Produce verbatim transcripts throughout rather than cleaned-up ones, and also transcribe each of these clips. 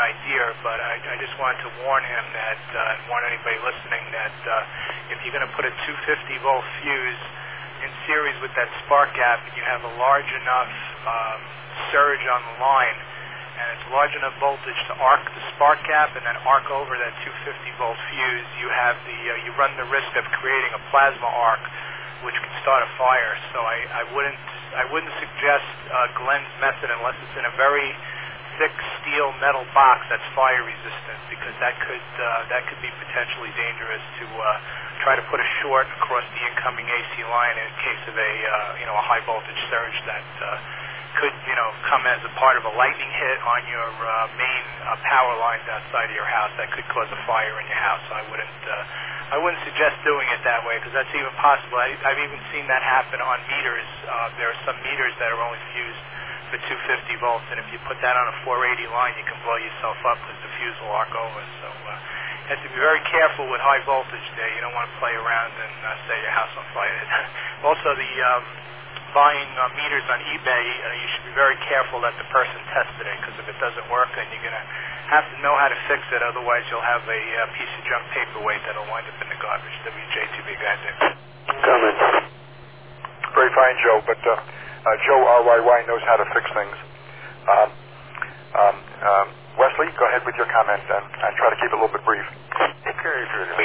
idea, but I, I just wanted to warn him that, uh, and warn anybody listening that uh, if you're going to put a two fifty volt fuse in series with that spark gap, and you have a large enough um, surge on the line, and it's large enough voltage to arc the spark gap and then arc over that two fifty volt fuse, you have the uh, you run the risk of creating a plasma arc, which can start a fire. So I, I wouldn't I wouldn't suggest uh, Glenn's method unless it's in a very thick steel metal box that's fire resistant, because that could uh, that could be potentially dangerous to uh, try to put a short across the incoming A C line in case of a uh, you know a high voltage surge that uh, could you know come as a part of a lightning hit on your uh, main uh, power lines outside of your house. That could cause a fire in your house. So I wouldn't uh, I wouldn't suggest doing it that way, because that's even possible. I, I've even seen that happen on meters. Uh, there are some meters that are only fused for two fifty volts, and if you put that on a four eighty line, you can blow yourself up because the fuse will arc over. So uh, you have to be very careful with high voltage there. You don't want to play around and uh, set your house on fire. Also, the um, buying uh, meters on eBay, uh, you should be very careful that the person tested it, because if it doesn't work, then you're going to have to know how to fix it. Otherwise, you'll have a uh, piece of junk paperweight that'll wind up in the garbage. W J two B guys in. Comment. Very fine, Joe, but uh, uh, Joe R Y Y knows how to fix things. Um, um, um, Wesley, go ahead with your comment and, and try to keep it a little bit brief. Okay,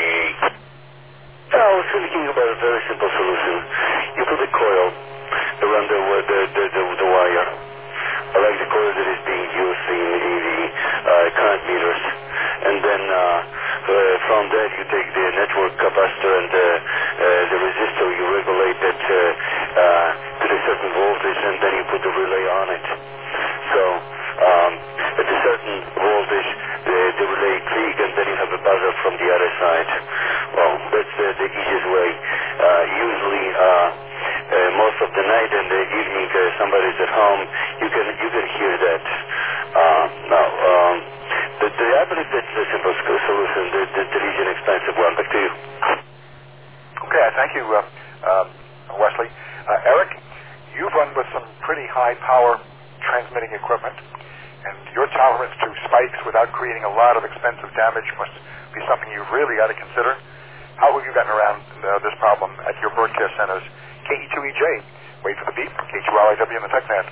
I was thinking about a very simple solution. You put a coil around the, the, the, the, the wire, like the coil that is being used in, in the uh, current meters, and then uh, uh, from that you take the network capacitor and the, uh, the resistor, you regulate that uh, uh, to a certain voltage, and then you put the relay on it. So um, at a certain voltage, the, the relay click, and then you have a buzzer from the other side. Well, that's the, the easiest way. Uh, usually, uh, uh, most of the night and the evening, uh, somebody's at home, you can you can hear that. Uh, now, um, the, the, I believe that's the simple solution. The, the, the least inexpensive one. Back to you. Okay, thank you, uh, um, Wesley. Uh, Eric, you've run with some pretty high power transmitting equipment, and your tolerance to spikes without creating a lot of expensive damage must be something you've really got to consider. How have you gotten around uh, this problem at your broadcast centers? K E two E J, wait for the beep, K two R I W in the TechNet.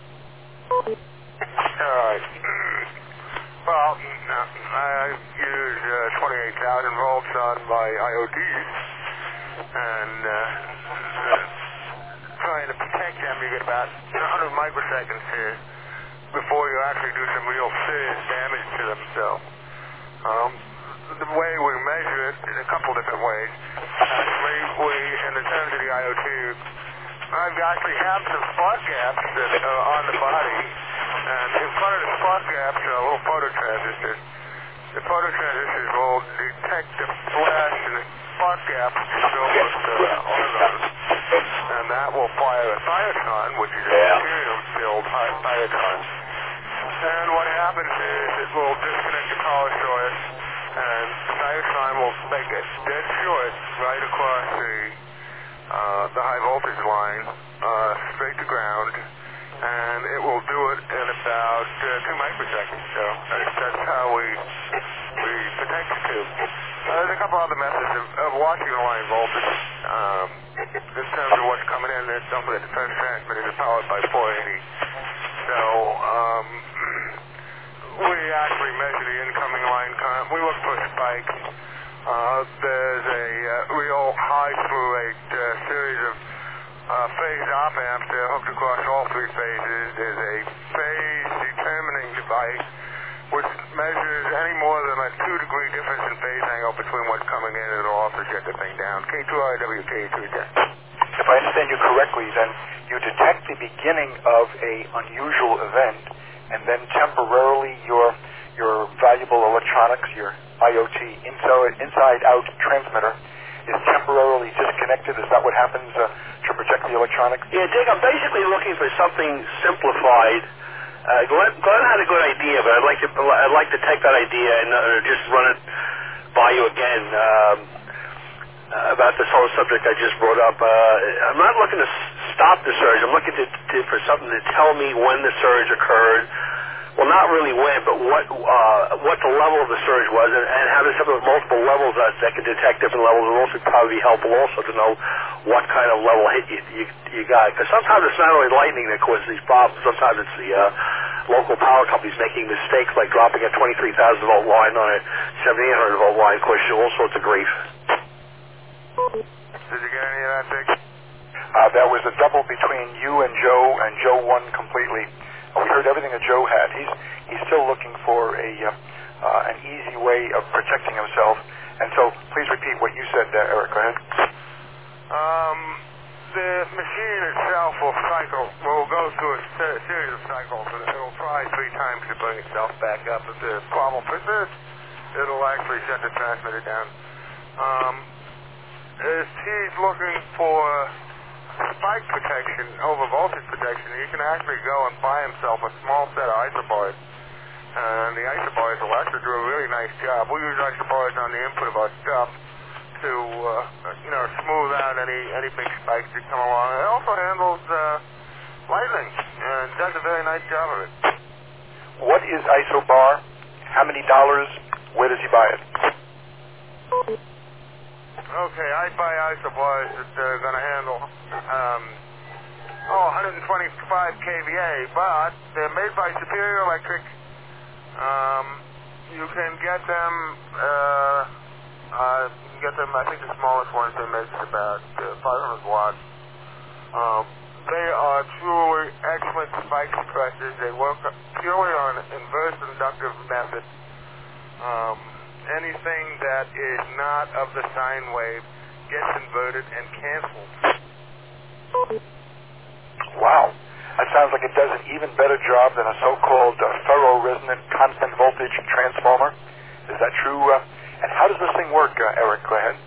All right. Well, I use uh, twenty-eight thousand volts on my I O Ds, and uh, uh, trying to protect them, you get about one hundred microseconds here before you actually do some real serious damage to them. So, um, the way we measure it in a couple different ways. Actually, we, in the terms of the I O T, I actually have some spark gaps that are on the body, and in front of the spark gaps are little phototransistors. The phototransistors will detect the flash and the spark gap filled with uh, orgone, and that will fire a thiotron, which is a deuterium-filled thiotron. And what happens is it will disconnect the power source, and the thiotron will make a dead short right across the uh, the high voltage line, uh, straight to ground, and it will do it in about uh, two microseconds. So that's, that's how we we protect the tube. Uh, there's a couple other methods of, of watching the line voltage. Um, in terms of what's coming in, there's something that the first transmitter is powered by four eighty. So um, we actually measure the incoming line current. We look for spikes. Uh, there's a uh, real high slew rate uh, series of uh, phase op amps that are hooked across all three phases. There's a phase determining device which measures any more than a two degree difference in phase angle between what's coming in, and it'll also shut the thing down. K two R W, K two E J. If I understand you correctly, then you detect the beginning of a unusual event, and then temporarily your your valuable electronics, your I O T inside, inside out transmitter is temporarily disconnected. Is that what happens uh, to protect the electronics? Yeah, Dick, I'm basically looking for something simplified. Uh, Glenn, Glenn had a good idea, but I'd like to I'd like to take that idea and uh, just run it by you again. Um, Uh, about this whole subject I just brought up. Uh, I'm not looking to s- stop the surge. I'm looking to, to, for something to tell me when the surge occurred, well, not really when, but what uh, what the level of the surge was, and, and having something with multiple levels that, that can detect different levels would also probably be helpful also to know what kind of level hit you you, you got. Because sometimes it's not only lightning that causes these problems. Sometimes it's the uh, local power companies making mistakes, like dropping a twenty-three thousand volt line on a seventy-eight hundred volt line, cause you all sorts of grief. Did you get any of that, Dick? Uh, that was a double between you and Joe, and Joe won completely. Uh, we heard everything that Joe had. He's he's still looking for a uh, uh, an easy way of protecting himself. And so, please repeat what you said, uh, Eric. Go ahead. Um, the machine itself will cycle, will go through a se- series of cycles, and it'll try three times to bring itself back up. If the problem persists, it'll actually shut the transmitter down. Um, if he's looking for spike protection over voltage protection, he can actually go and buy himself a small set of isobars. And the isobars will actually do a really nice job. We use isobars on the input of our stuff to, uh, you know, smooth out any, any big spikes that come along. It also handles uh, lightning and does a very nice job of it. What is isobar? How many dollars? Where does he buy it? Okay, I buy isobars that are going to handle um, oh, one twenty-five K V A, but they're made by Superior Electric. Um, you can get them, uh, uh, you can get them, I think the smallest ones they make is about uh, five hundred watts. Um, they are truly excellent spike suppressors. They work purely on an inverse inductive method. Um, anything that is not of the sine wave gets inverted and canceled. Wow. That sounds like it does an even better job than a so-called uh, ferro-resonant constant voltage transformer. Is that true? Uh, and how does this thing work, uh, Eric? Go ahead.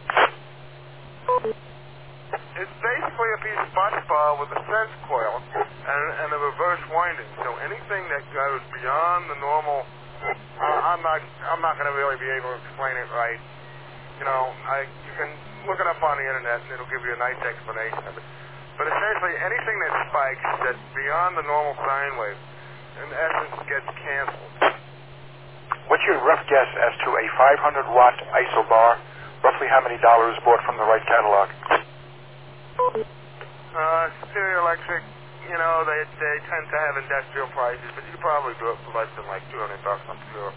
It's basically a piece of bus bar with a sense coil and, and a reverse winding. So anything that goes beyond the normal, uh, I'm not, I'm not going to really be able to explain it right. You know, I, you can look it up on the internet and it'll give you a nice explanation of it. But essentially, anything that spikes that's beyond the normal sine wave, in essence, gets canceled. What's your rough guess as to a five hundred watt isobar? Roughly how many dollars bought from the right catalog? Uh, Superior Electric, you know, they they tend to have industrial prices, but you can probably do it for less than like two hundred bucks, I'm sure.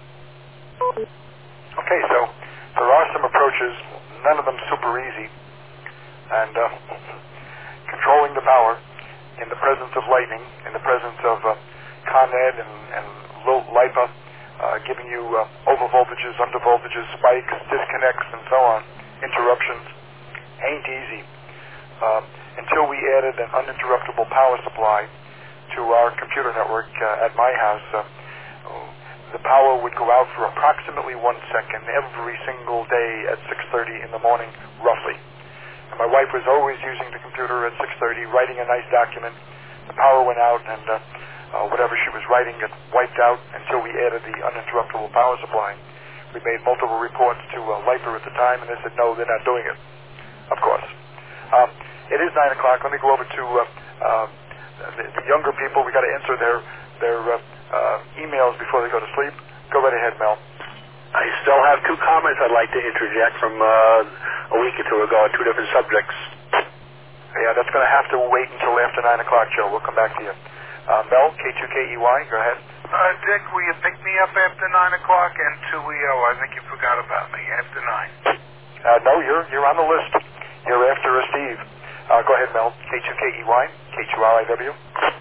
Okay, so there are some approaches, none of them super easy, and uh, controlling the power in the presence of lightning, in the presence of uh, Con Ed and, and low LIPA, uh, giving you uh, over voltages, under voltages, spikes, disconnects, and so on, interruptions, ain't easy. Uh, until we added an uninterruptible power supply to our computer network uh, at my house, uh, the power would go out for approximately one second every single day at six thirty in the morning, roughly. And my wife was always using the computer at six thirty, writing a nice document. The power went out, and uh, uh, whatever she was writing got wiped out until we added the uninterruptible power supply. We made multiple reports to uh, LIPA at the time, and they said, no, they're not doing it, of course. Um, it is nine o'clock. Let me go over to uh, uh, the, the younger people. We've got to answer their, their uh, uh, emails before they go to sleep. Go right ahead, Mel. I still have two comments I'd like to interject from uh, a week or two ago on two different subjects. Yeah, that's going to have to wait until after nine o'clock, Joe. We'll come back to you. Uh, Mel, K two K E Y, go ahead. Uh, Dick, will you pick me up after nine o'clock? And two E O, I think you forgot about me, after nine. Uh, no, you're you're on the list. You're after uh, Steve. Uh, go ahead, Mel. K two K E Y, K two R I W.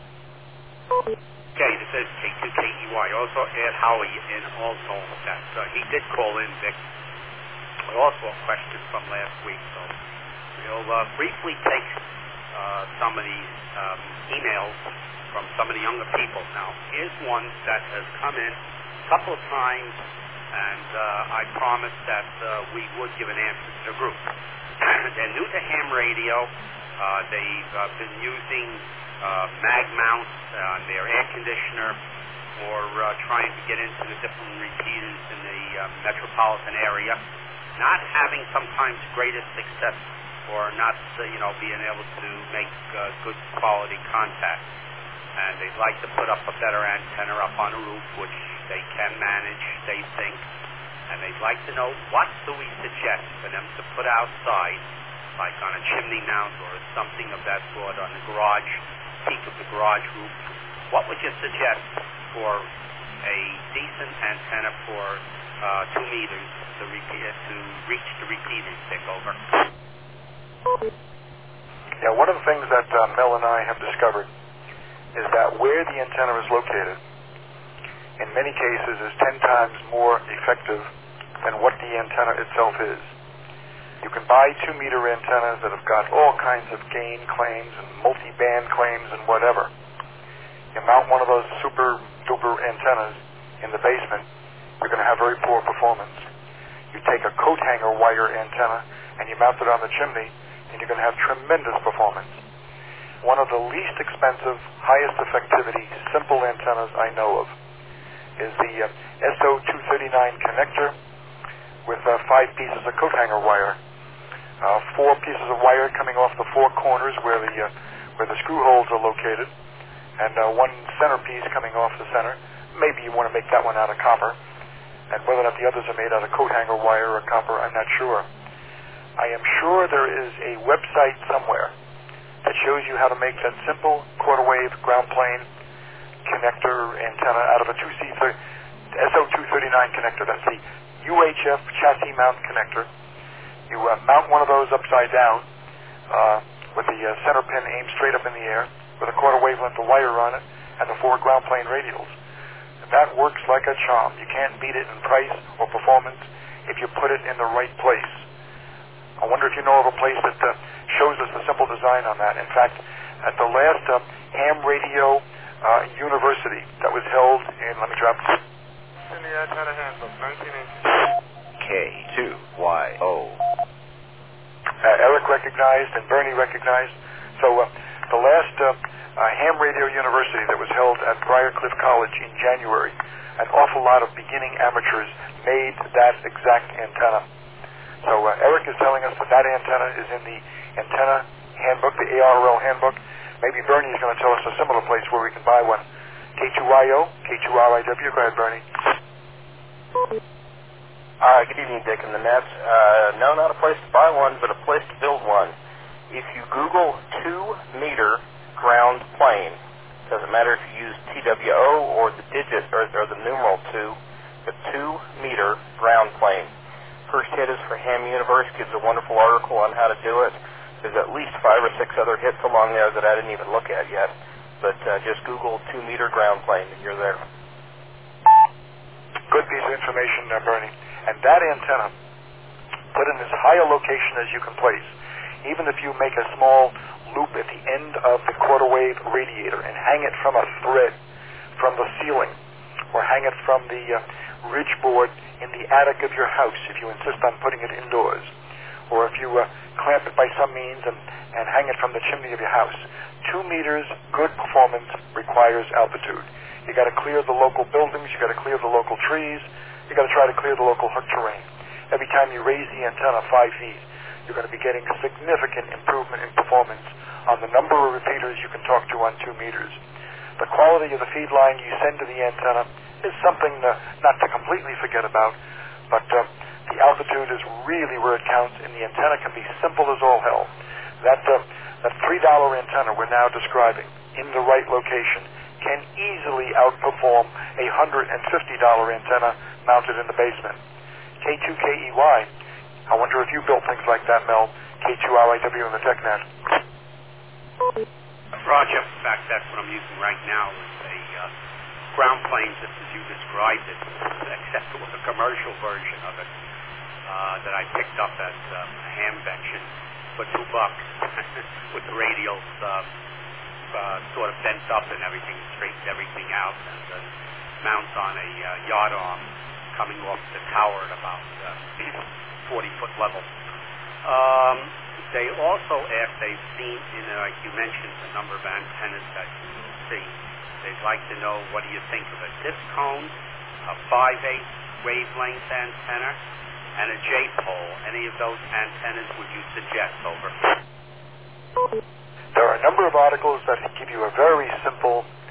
Okay, this is K two K E Y. Also, Ed Howie, and also that uh, he did call in, Vic. Also a question from last week, so we'll uh, briefly take uh, some of these um, emails from some of the younger people. Now, here's one that has come in a couple of times, and uh, I promised that uh, we would give an answer to the group. They're new to ham radio. Uh, they've uh, been using uh, mag mounts on their air conditioner, or uh, trying to get into the different repeaters in the uh, metropolitan area, not having sometimes greatest success, or not, uh, you know, being able to make uh, good quality contact. and they'd like to put up a better antenna up on a roof, which they can manage, they think, and they'd like to know what do we suggest for them to put outside, like on a chimney mount or something of that sort, on the garage, peak of the garage roof. What would you suggest for a decent antenna for uh, two meters to, repeat, to reach the repeaters, Dick, over? Yeah, one of the things that uh, Mel and I have discovered is that where the antenna is located, in many cases, is ten times more effective than what the antenna itself is. You can buy two-meter antennas that have got all kinds of gain claims and multi-band claims and whatever. You mount one of those super-duper antennas in the basement, you're going to have very poor performance. You take a coat hanger wire antenna and you mount it on the chimney, and you're going to have tremendous performance. One of the least expensive, highest effectivity, simple antennas I know of is the uh, S O two thirty-nine connector with uh, five pieces of coat hanger wire. Uh, four pieces of wire coming off the four corners where the uh, where the screw holes are located, and uh, one centerpiece coming off the center. Maybe you want to make that one out of copper, and whether or not the others are made out of coat hanger wire or copper, I'm not sure. I am sure there is a website somewhere that shows you how to make that simple quarter wave ground plane connector antenna out of a two C S O two thirty-nine connector. That's the U H F chassis mount connector. You uh, mount one of those upside down uh, with the uh, center pin aimed straight up in the air with a quarter wavelength of wire on it and the four ground plane radials. And that works like a charm. You can't beat it in price or performance if you put it in the right place. I wonder if you know of a place that uh, shows us the simple design on that. In fact, at the last uh, Ham Radio uh, University that was held in, let me drop this. In the antenna handbook, nineteen eighty. K two Y O. Uh, Eric recognized and Bernie recognized. So uh, the last uh, uh, Ham Radio University that was held at Briarcliff College in January, an awful lot of beginning amateurs made that exact antenna. So uh, Eric is telling us that that antenna is in the antenna handbook, the A R L handbook. Maybe Bernie is going to tell us a similar place where we can buy one. K two Y O, K two R I W. Go ahead, Bernie. Uh, good evening, Dick and the Nets. Uh, no, not a place to buy one, but a place to build one. If you Google two-meter ground plane, doesn't matter if you use T W O or the digit or, or the numeral two, the two-meter ground plane. First Hit is for Ham Universe, gives a wonderful article on how to do it. There's at least five or six other hits along there that I didn't even look at yet. But uh, just Google two-meter ground plane and you're there. Good piece of information, uh, Bernie. And that antenna, put in as high a location as you can place, even if you make a small loop at the end of the quarter wave radiator and hang it from a thread from the ceiling, or hang it from the uh, ridge board in the attic of your house if you insist on putting it indoors, or if you uh, clamp it by some means and, and hang it from the chimney of your house. Two meters, good performance, requires altitude. You got to clear the local buildings, you got to clear the local trees, you got to try to clear the local terrain. Every time you raise the antenna five feet, you're going to be getting significant improvement in performance on the number of repeaters you can talk to on two meters. The quality of the feed line you send to the antenna is something uh, not to completely forget about, but uh, the altitude is really where it counts, and the antenna can be simple as all hell. That, uh, that three dollar antenna we're now describing in the right location can easily outperform a one hundred fifty dollar antenna mounted in the basement. K two K E Y, I wonder if you built things like that, Mel. K two R I W in the TechNet. Roger. In fact, that's what I'm using right now. It's a uh, ground plane, just as you described it, except it was a commercial version of it uh, that I picked up at uh, a ham convention for two bucks with the radials uh, uh, sort of bent up and everything, straightened everything out, and the mounts on a uh, yard arm coming off the tower at about uh, forty foot level. Um, they also asked, they've seen, you know, like you mentioned, the number of antennas that you see. They'd like to know, what do you think of a disc cone, a five eighths wavelength antenna, and a J-pole? Any of those antennas would you suggest? Over. There are a number of articles that give you a very simple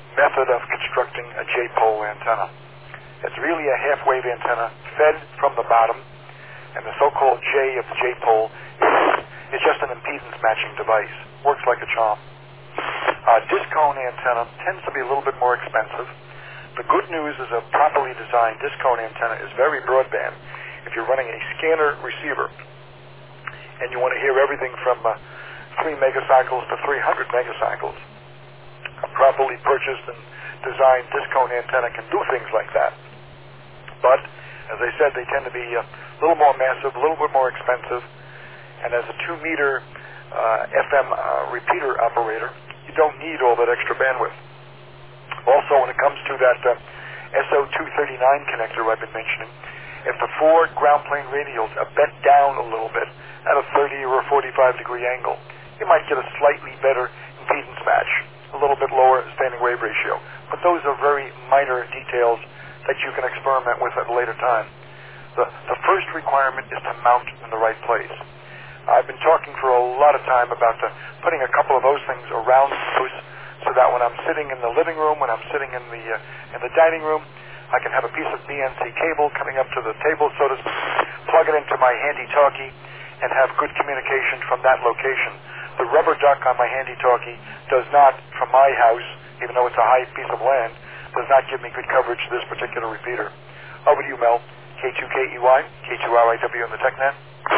method of constructing a J-pole antenna. It's really a half-wave antenna fed from the bottom, and the so-called J of the J-pole is, is just an impedance matching device. Works like a charm. Uh, disc cone antenna tends to be a little bit more expensive. The good news is a properly designed disc cone antenna is very broadband. If you're running a scanner receiver and you want to hear everything from uh, three megacycles to three hundred megacycles, a properly purchased and designed disc cone antenna can do things like that. But, as I said, they tend to be a little more massive, a little bit more expensive, and as a two-meter uh, F M uh, repeater operator, you don't need all that extra bandwidth. Also, when it comes to that uh, S O two thirty-nine connector I've been mentioning, if the four ground plane radials are bent down a little bit at a thirty or a forty-five degree angle, you might get a slightly better impedance match, a little bit lower standing wave ratio. But those are very minor details that you can experiment with at a later time. The, the first requirement is to mount in the right place. I've been talking for a lot of time about the, putting a couple of those things around the house so that when I'm sitting in the living room, when I'm sitting in the uh, in the dining room, I can have a piece of B N C cable coming up to the table, so to speak, plug it into my handy-talkie, and have good communication from that location. The rubber duck on my handy-talkie does not, from my house, even though it's a high piece of land, does not give me good coverage to this particular repeater. Over to you, Mel. K two K E Y, K two R I W in the TechNet.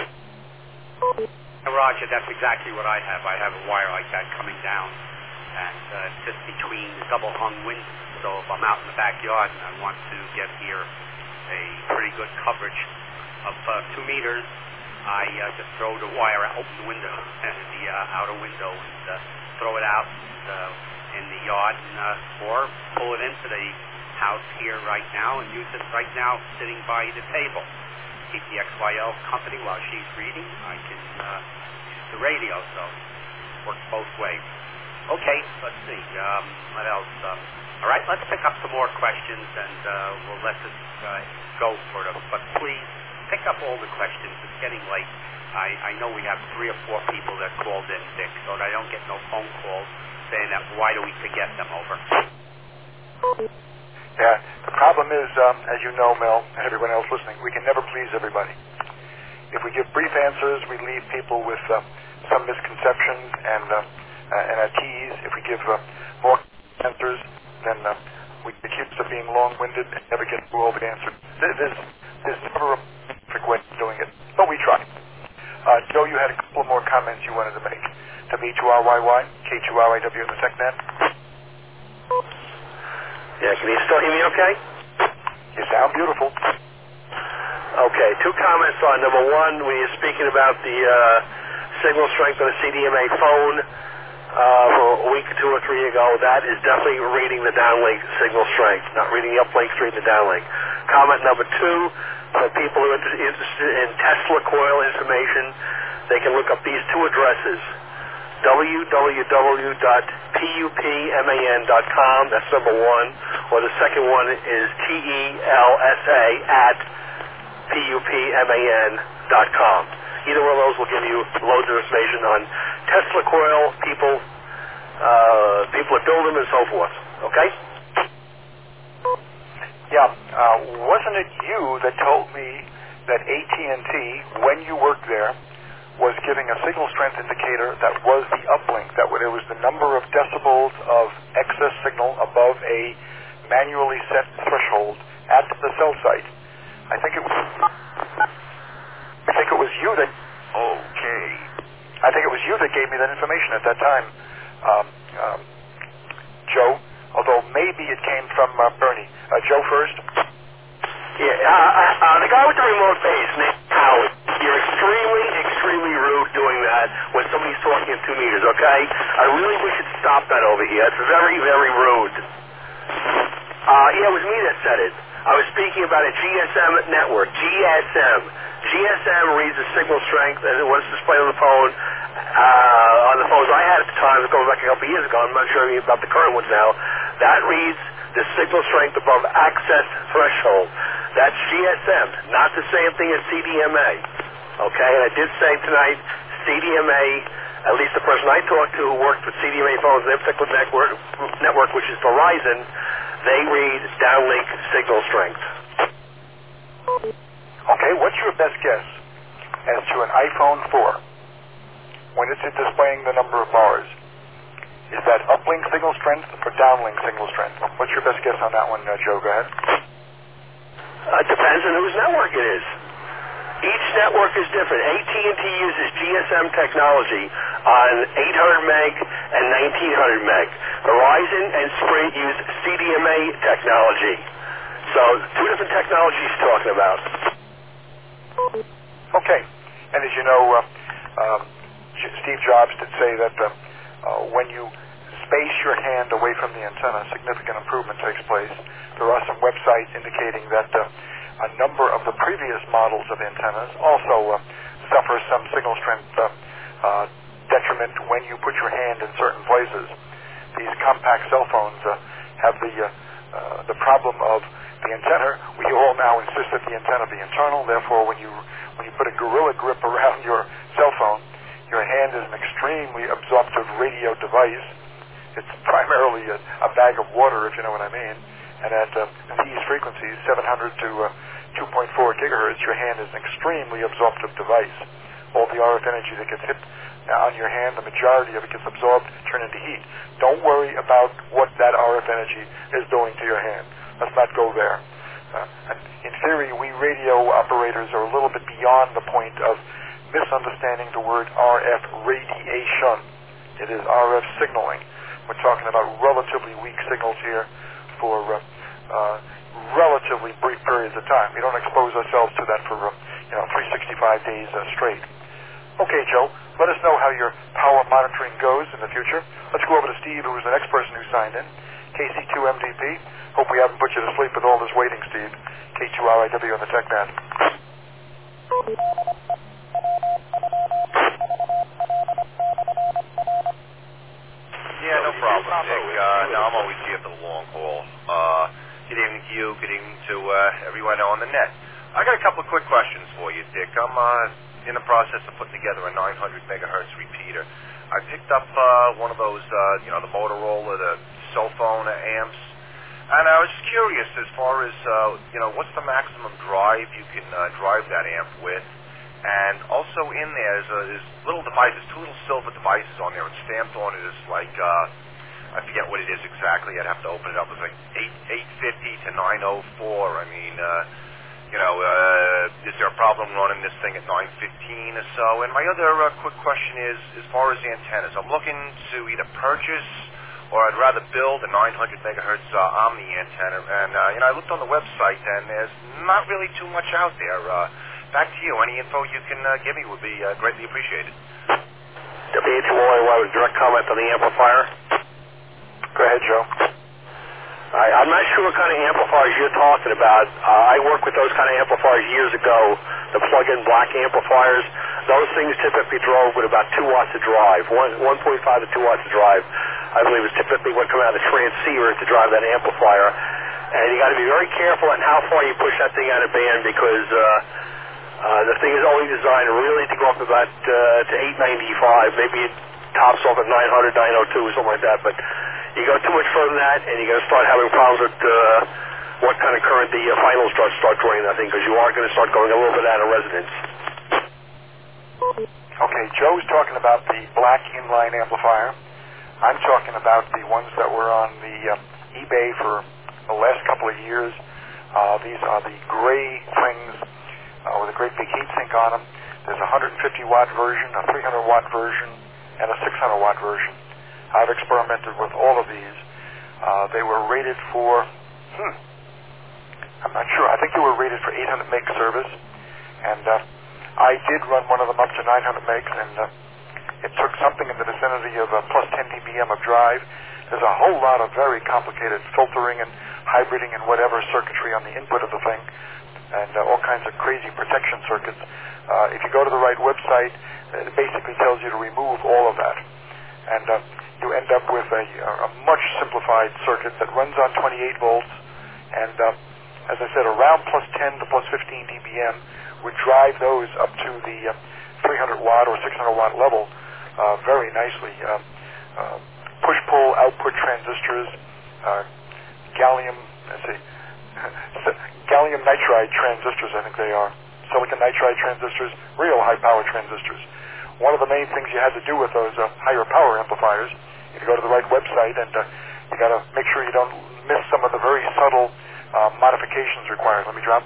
Roger, that's exactly what I have. I have a wire like that coming down, and uh, just between the double-hung windows. So if I'm out in the backyard and I want to get here a pretty good coverage of uh, two meters, I uh, just throw the wire out, open the window, the uh, outer window, and uh, throw it out uh, in the yard, and, uh, or pull it into the house here right now and use it right now sitting by the table. Keep the X Y L company while she's reading. I can uh, use the radio, so it works both ways. Okay, let's see. Um, what else? Um, all right, let's pick up some more questions, and uh, we'll let this uh, go for them. But please pick up all the questions. It's getting late. I, I know we have three or four people that called in, Dick, so that I don't get no phone calls saying that why do we forget them over. Yeah, the problem is, um, as you know, Mel, and everyone else listening, we can never please everybody. If we give brief answers, we leave people with uh, some misconceptions and uh, uh, and at ease. If we give uh, more answers, then uh, we get accused of being long-winded and never get through all the answers. There's, there's never a perfect way of doing it, but we try. Uh, Joe, you had a couple more comments you wanted to make. W two R Y Y, K two R I W in the TechNet. Yeah, can you still hear me okay? You sound beautiful. Okay, two comments on number one, when you're speaking about the uh, signal strength on a C D M A phone uh, for a week or two or three ago, that is definitely reading the downlink signal strength, not reading the uplink, reading the downlink. Comment number two, for people who are inter- interested in Tesla coil information, they can look up these two addresses. w w w dot pupman dot com, that's number one, or the second one is T E L S A at pupman dot com. Either one of those will give you loads of information on Tesla coil, people, uh, people that build them, and so forth. Okay? Yeah, uh, wasn't it you that told me that A T and T, when you worked there, was giving a signal strength indicator that was the uplink, that there was the number of decibels of excess signal above a manually set threshold at the cell site? I think it was, I think it was you that, okay, I think it was you that gave me that information at that time, um, um, Joe, although maybe it came from uh, Bernie. Uh, Joe first. Yeah, uh, uh, the guy with the remote base, named Howard, you're extremely, extremely rude doing that when somebody's talking at two meters, okay? I really wish you'd stop that over here. It's very, very rude. Uh, yeah, it was me that said it. I was speaking about a G S M network, G S M. G S M reads the signal strength as it was displayed on the phone. Uh, on the phones I had at the time, going back a couple of years ago, I'm not sure about the current ones now, that reads the signal strength above access threshold. That's G S M, not the same thing as C D M A. Okay, and I did say tonight, C D M A at least the person I talked to who worked with C D M A phones, their particular network, network, which is Verizon, they read downlink signal strength. Okay, what's your best guess as to an iPhone four when it's displaying the number of bars? Is that uplink signal strength or downlink signal strength? What's your best guess on that one, uh, Joe? Go ahead. Uh, it depends on whose network it is. Each network is different. A T and T uses G S M technology on eight hundred meg and nineteen hundred meg. Verizon and Sprint use C D M A technology. So two different technologies you're talking about. Okay. And as you know, uh, um, Steve Jobs did say that uh, uh, when you space your hand away from the antenna, significant improvement takes place. There are some websites indicating that uh, a number of the previous models of antennas also uh, suffer some signal strength uh, uh, detriment when you put your hand in certain places. These compact cell phones uh, have the uh, uh, the problem of the antenna. We all now insist that the antenna be internal. Therefore, when you when you put a gorilla grip around your cell phone, your hand is an extremely absorptive radio device. It's primarily a, a bag of water, if you know what I mean. And at uh, these frequencies, seven hundred to uh, two point four gigahertz, your hand is an extremely absorptive device. All the R F energy that gets hit on your hand, the majority of it gets absorbed, turned into heat. Don't worry about what that R F energy is doing to your hand. Let's not go there. Uh, in theory, we radio operators are a little bit beyond the point of misunderstanding the word R F radiation. It is R F signaling. We're talking about relatively weak signals here for uh, uh, relatively brief periods of time. We don't expose ourselves to that for uh, you know three hundred sixty-five days uh, straight. Okay, Joe, let us know how your power monitoring goes in the future. Let's go over to Steve, who was the next person who signed in. K C two M D P. Hope we haven't put you to sleep with all this waiting, Steve. K two R I W on the tech band. Yeah, no problem, Dick. Uh, no, I'm always here for the long haul. Uh, good evening to you. Good evening to uh, everyone on the net. I got a couple of quick questions for you, Dick. I'm uh, in the process of putting together a nine hundred megahertz repeater. I picked up uh, one of those, uh, you know, the Motorola, the cell phone amps, and I was curious as far as, uh, you know, what's the maximum drive you can uh, drive that amp with? And also in there is, a, is little devices, two little silver devices on there. It's stamped on it as like, uh, I forget what it is exactly. I'd have to open it up. It's like eight fifty to nine oh four. I mean, uh, you know, uh, is there a problem running this thing at nine fifteen or so? And my other uh, quick question is, as far as the antennas, I'm looking to either purchase or I'd rather build a nine hundred megahertz uh, Omni antenna. And, uh, you know, I looked on the website and there's not really too much out there. Uh, Back to you. Any info you can uh, give me would be uh, greatly appreciated. W H O Y Y with direct comment on the amplifier. Go ahead, Joe. I, I'm not sure what kind of amplifiers you're talking about. Uh, I worked with those kind of amplifiers years ago, the plug-in black amplifiers. Those things typically drove with about two watts of drive, one, 1.5 to two watts of drive. I believe it's typically what comes out of the transceiver to drive that amplifier. And you got to be very careful on how far you push that thing out of band because uh, Uh, the thing is only designed really to go up about uh, to eight ninety-five. Maybe it tops off at nine hundred, nine oh two or something like that. But you go too much further than that, and you're going to start having problems with uh, what kind of current the uh, finals start start drawing that thing, because you are going to start going a little bit out of resonance. Okay, Joe's talking about the black inline amplifier. I'm talking about the ones that were on the uh, eBay for the last couple of years. Uh, these are the gray things. Uh, with a great big heat sink on them. There's a one hundred fifty watt version, a three hundred watt version, and a six hundred watt version. I've experimented with all of these. Uh, they were rated for, hmm, I'm not sure. I think they were rated for eight hundred meg service. And uh, I did run one of them up to nine hundred megs, and uh, it took something in the vicinity of uh, plus ten D B M of drive. There's a whole lot of very complicated filtering and hybriding and whatever circuitry on the input of the thing, and uh, all kinds of crazy protection circuits. Uh, if you go to the right website, it basically tells you to remove all of that. And uh, you end up with a, a much simplified circuit that runs on twenty-eight volts, and uh, as I said, around plus ten to plus fifteen D B M would drive those up to the uh, three hundred watt or six hundred watt level. uh, very nicely. Um, uh, push-pull output transistors, uh, gallium, let's see, gallium nitride transistors, I think they are. Silicon nitride transistors, real high-power transistors. One of the main things you had to do with those uh, higher power amplifiers, you go to the right website, and uh, you got to make sure you don't miss some of the very subtle uh, modifications required. Let me drop.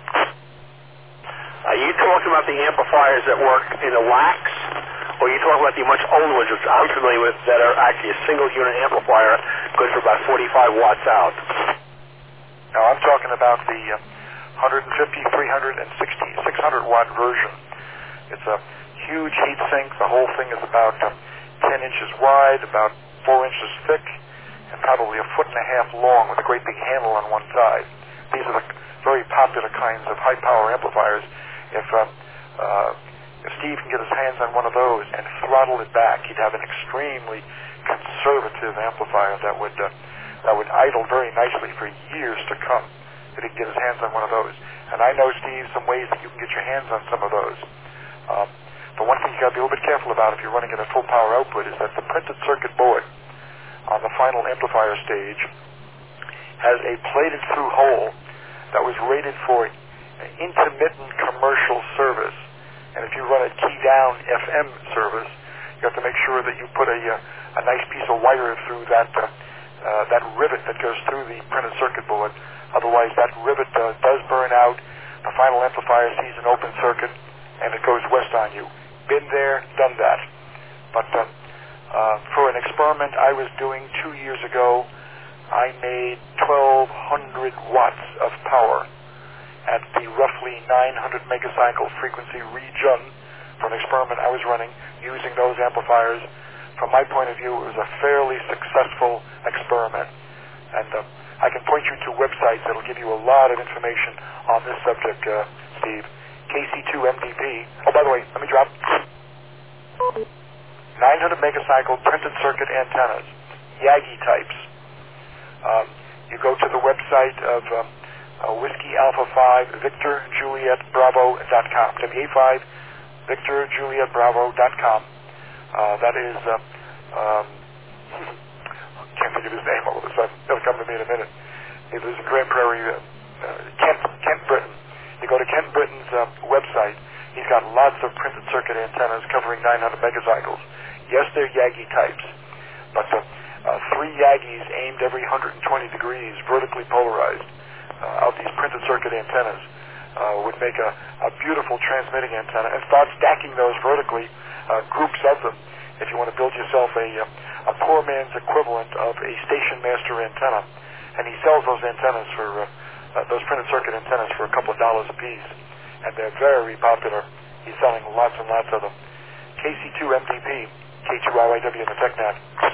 Are you talking about the amplifiers that work in the wax, or are you talking about the much older ones, which I'm familiar with, that are actually a single unit amplifier, good for about forty-five watts out? Now, I'm talking about the uh, one fifty, three sixty, six hundred watt version. It's a huge heat sink. The whole thing is about uh, ten inches wide, about four inches thick, and probably a foot and a half long with a great big handle on one side. These are the very popular kinds of high-power amplifiers. If, uh, uh, if Steve can get his hands on one of those and throttle it back, he'd have an extremely conservative amplifier that would uh, that would idle very nicely for years to come if he can get his hands on one of those. And I know, Steve, some ways that you can get your hands on some of those. Um, but one thing you got to be a little bit careful about if you're running at a full power output is that the printed circuit board on the final amplifier stage has a plated through hole that was rated for intermittent commercial service. And if you run a key down F M service, you have to make sure that you put a, uh, a nice piece of wire through that uh, uh, that rivet that goes through the printed circuit board. Otherwise, that rivet uh, does burn out. The final amplifier sees an open circuit, and it goes west on you. Been there, done that. But uh, uh, for an experiment I was doing two years ago, I made twelve hundred watts of power at the roughly nine hundred megacycle frequency region for an experiment I was running using those amplifiers. From my point of view, it was a fairly successful experiment. And uh, I can point you to websites that will give you a lot of information on this subject, uh, Steve. K C two M D P. Oh, by the way, let me drop. nine hundred megacycle printed circuit antennas, Yagi types. Um, you go to the website of um, uh, Whiskey Alpha five Victor Juliet Bravo dot com. W A five Victor Juliet Bravo dot com. Uh, that is, uh, um, can't think of his name all of a sudden. It'll come to me in a minute. He lives in Grand Prairie, uh, uh, Kent, Kent, Britain. You go to Kent Britain's uh, website. He's got lots of printed circuit antennas covering nine hundred megacycles. Yes, they're Yagi types, but uh, uh, three Yagis aimed every one hundred twenty degrees, vertically polarized, uh, out these printed circuit antennas uh, would make a, a beautiful transmitting antenna. And start stacking those vertically, uh, groups of them, if you want to build yourself a, a poor man's equivalent of a station master antenna. And he sells those antennas for, uh, uh, those printed circuit antennas for a couple of dollars a piece. And they're very popular. He's selling lots and lots of them. K C two M D P, K two R I W in the TechNet.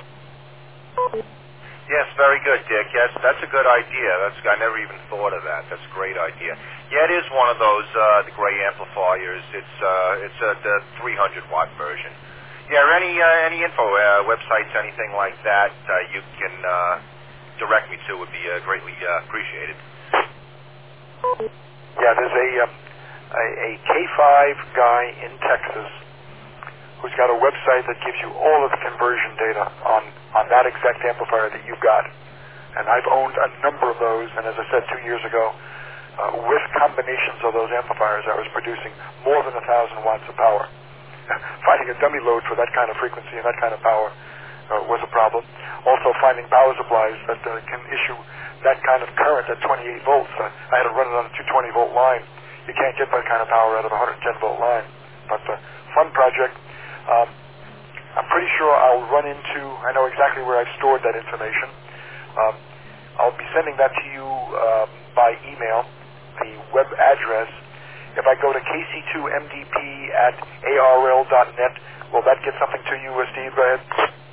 Yes, very good, Dick. Yes, that's a good idea. That's I never even thought of that. That's a great idea. Yeah, it is one of those uh, the gray amplifiers. It's uh, it's a the three hundred watt version. Yeah, any uh, any info, uh, websites, anything like that, uh, you can uh, direct me to would be uh, greatly uh, appreciated. Yeah, there's a, um, a a K five guy in Texas who's got a website that gives you all of the conversion data on, on that exact amplifier that you got. And I've owned a number of those, and as I said two years ago, uh, with combinations of those amplifiers, I was producing more than a thousand watts of power. Finding a dummy load for that kind of frequency and that kind of power uh, was a problem. Also finding power supplies that uh, can issue that kind of current at twenty-eight volts. Uh, I had to run it on a two hundred twenty volt line. You can't get that kind of power out of a one hundred ten volt line. But uh, fun project. Um, I'm pretty sure I'll run into, I know exactly where I've stored that information. Um, I'll be sending that to you um, by email, the web address. If I go to K C two M D P at A R L dot net, will that get something to you, uh, Steve? Go ahead.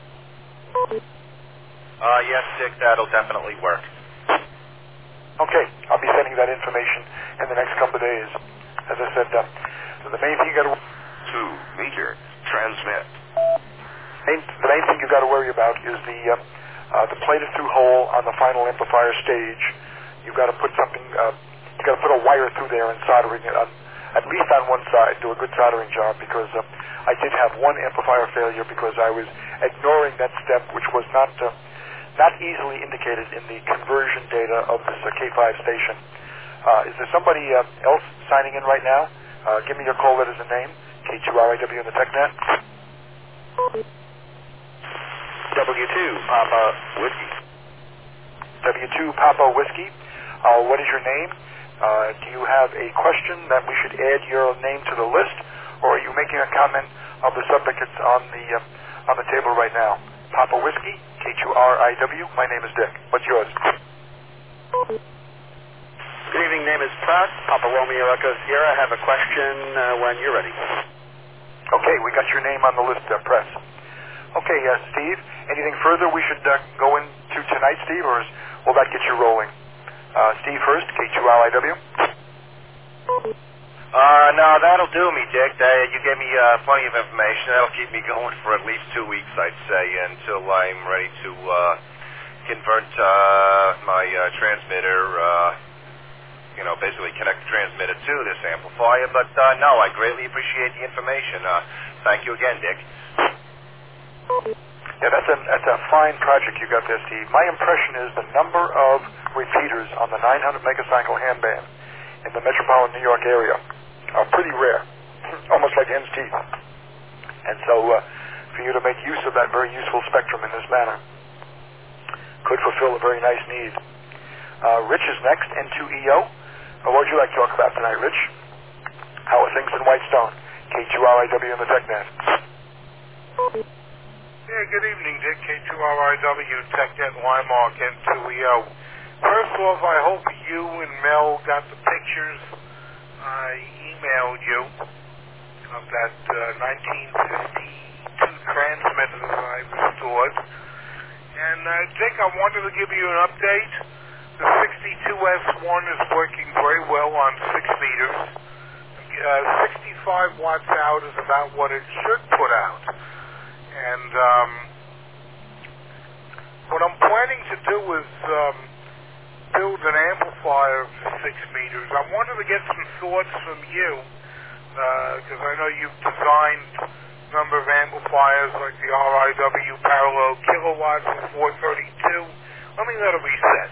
Uh, yes, Dick, that'll definitely work. Okay, I'll be sending that information in the next couple of days. As I said, uh, the main thing you got to... Two meter transmit. Main, the main thing you've got to worry about is the uh, uh, the plated through hole on the final amplifier stage. You've got to put something, uh, you've got to put a wire through there and soldering it on, at least on one side, do a good soldering job, because uh, I did have one amplifier failure because I was ignoring that step, which was not uh, not easily indicated in the conversion data of this uh, K five station. Uh, is there somebody uh, else signing in right now? Uh, give me your call letters and name. K two R I W in the TechNet. W two Papa Whiskey. W two Papa Whiskey. Uh, what is your name? Uh, do you have a question that we should add your name to the list, or are you making a comment of the subject that's on the uh, on the table right now? Papa Whiskey, K two R I W. My name is Dick. What's yours? Good evening. Name is Pratt. Papa Romeo Echo Sierra. I have a question uh, when you're ready. Okay, we got your name on the list, uh, Press. Okay, uh, Steve. Anything further we should uh, go into tonight, Steve, or is, will that get you rolling? Uh, Steve first, K two R I W. Uh, no, that'll do me, Dick. Uh, you gave me uh, plenty of information. That'll keep me going for at least two weeks, I'd say, until I'm ready to uh, convert uh, my uh, transmitter, uh, you know, basically connect the transmitter to this amplifier. But uh, no, I greatly appreciate the information. Uh, thank you again, Dick. Yeah, that's a, that's a fine project you got there, Steve. My impression is the number of repeaters on the nine hundred megacycle handband in the metropolitan New York area are pretty rare, almost like hen's teeth. And so uh, for you to make use of that very useful spectrum in this manner could fulfill a very nice need. Uh, Rich is next, N two E O. Uh, what would you like to talk about tonight, Rich? How are things in Whitestone? K two R I W in the TechNet. Yeah, good evening, Dick. K two R I W, TechNet, Wymark, N two E O. First off, I hope you and Mel got the pictures I emailed you of that uh, nineteen fifty-two transmitter that I restored. And, uh, Dick, I wanted to give you an update. The sixty-two S one is working very well on six meters. Uh, sixty-five watts out is about what it should put out. And um, what I'm planning to do is um, build an amplifier for six meters. I wanted to get some thoughts from you, because uh, I know you've designed a number of amplifiers like the R I W parallel kilowatts for four thirty-two. Let me let it reset.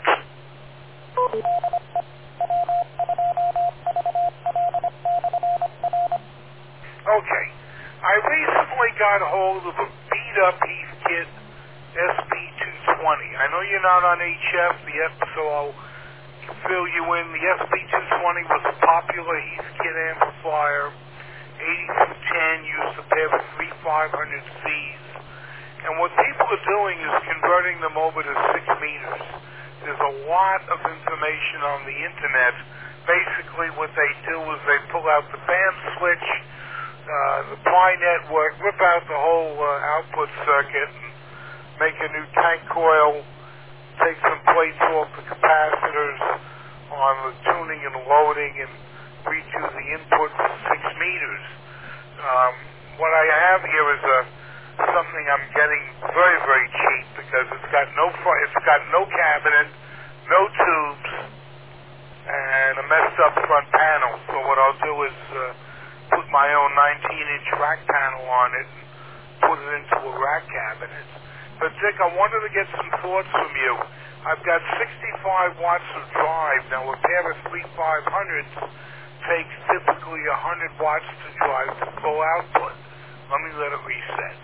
Okay. I recently got hold of a beat-up Heathkit S P two twenty. I know you're not on H F, the F, so I'll fill you in. The S P two twenty was a popular Heathkit amplifier, eighty through ten, used to pair with three five hundred Cs. And what people are doing is converting them over to six meters. There's a lot of information on the internet. Basically what they do is they pull out the band switch, Uh, the Pi network, rip out the whole uh, output circuit and make a new tank coil, take some plates off the capacitors on the tuning and loading, and redo the input for six meters. Um, what I have here is a something I'm getting very, very cheap because it's got no fr- it's got no cabinet, no tubes, and a messed up front panel. So what I'll do is uh, put my own nineteen inch rack panel on it and put it into a rack cabinet. But Dick, I wanted to get some thoughts from you. I've got sixty-five watts of drive. Now a pair of three five hundreds takes typically one hundred watts to drive to full output. Let me let it reset.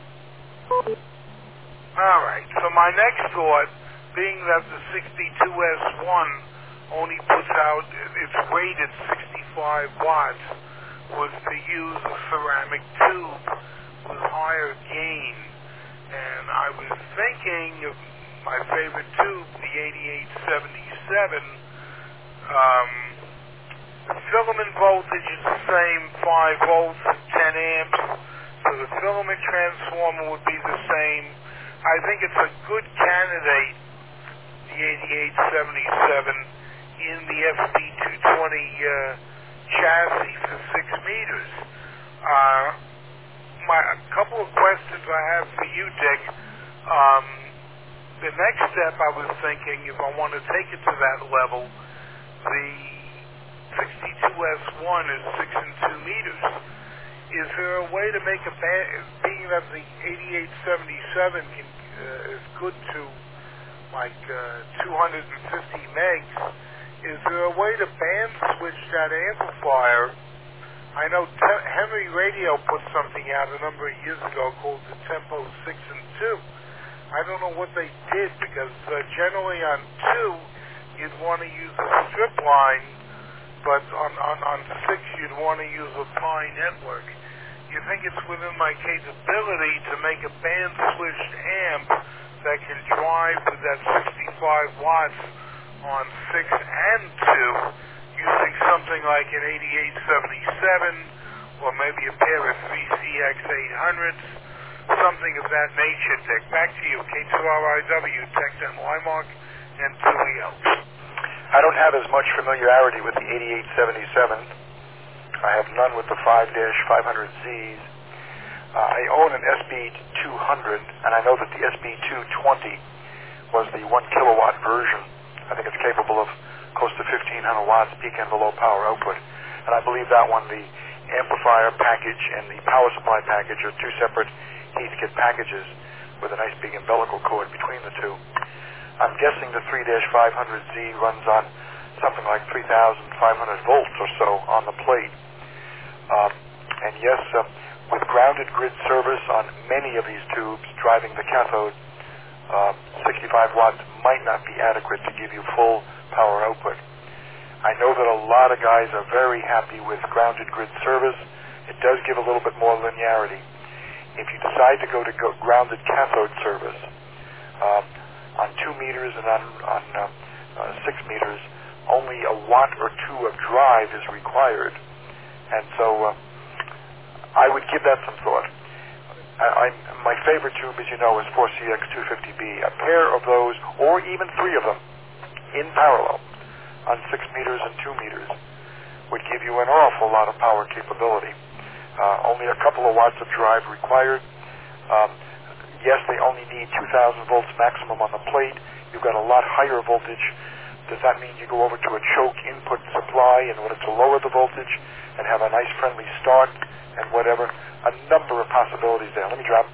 Alright, so my next thought, being that the sixty-two S one only puts out, it's rated sixty-five watts, was to use a ceramic tube with higher gain. And I was thinking of my favorite tube, the eighty-eight seventy-seven. Um, the filament voltage is the same, five volts and ten amps. So the filament transformer would be the same. I think it's a good candidate, the eighty-eight seventy-seven, in the S P two twenty uh, chassis for six meters. Uh, my, a couple of questions I have for you, Dick. Um, the next step I was thinking, if I want to take it to that level, the sixty-two S one is six and two meters. Is there a way to make a band, being that the eighty-eight seventy-seven can, uh, is good to like uh, two hundred fifty megs, is there a way to band switch that amplifier? I know Te- Henry Radio put something out a number of years ago called the Tempo six and two. I don't know what they did, because uh, generally on two, you'd want to use a strip line, but on, on, on six, you'd want to use a Pi network. You think it's within my capability to make a band-switched amp that can drive with that sixty-five watts on six and two, using something like an eighty-eight seventy-seven, or maybe a pair of three C X eight hundreds, something of that nature, Dick. Back to you, K two R I W, Tex and Wymark, and Dewey out. I don't have as much familiarity with the eighty-eight seventy-seven. I have none with the five five hundred Zs. Uh, I own an S B two hundred, and I know that the S B two twenty was the one kilowatt version. I think it's capable of close to fifteen hundred watts peak envelope power output. And I believe that one, the amplifier package and the power supply package, are two separate Heathkit packages with a nice big umbilical cord between the two. I'm guessing the three five hundred Z runs on something like three thousand five hundred volts or so on the plate. Um, and yes, uh, with grounded grid service on many of these tubes driving the cathode, uh, sixty-five watts might not be adequate to give you full power output. I know that a lot of guys are very happy with grounded grid service. It does give a little bit more linearity. If you decide to go to go grounded cathode service, um, on two meters and on, on uh, uh, six meters, only a watt or two of drive is required. And so uh, I would give that some thought. I, I'm, my favorite tube, as you know, is four C X two fifty B. A pair of those, or even three of them, in parallel, on six meters and two meters, would give you an awful lot of power capability. Uh, only a couple of watts of drive required. Um, yes, they only need two thousand volts maximum on the plate. You've got a lot higher voltage. Does that mean you go over to a choke input supply in order to lower the voltage and have a nice friendly start and whatever? A number of possibilities there. Let me drop.